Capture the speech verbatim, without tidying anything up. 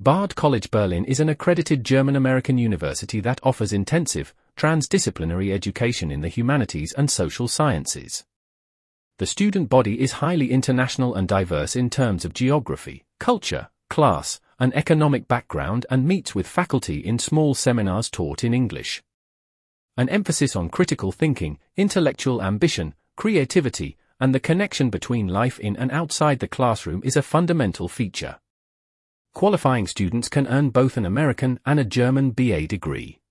Bard College Berlin is an accredited German-American university that offers intensive, transdisciplinary education in the humanities and social sciences. The student body is highly international and diverse in terms of geography, culture, class, and economic background, and meets with faculty in small seminars taught in English. An emphasis on critical thinking, intellectual ambition, creativity, and the connection between life in and outside the classroom is a fundamental feature. Qualifying students can earn both an American and a German B A degree.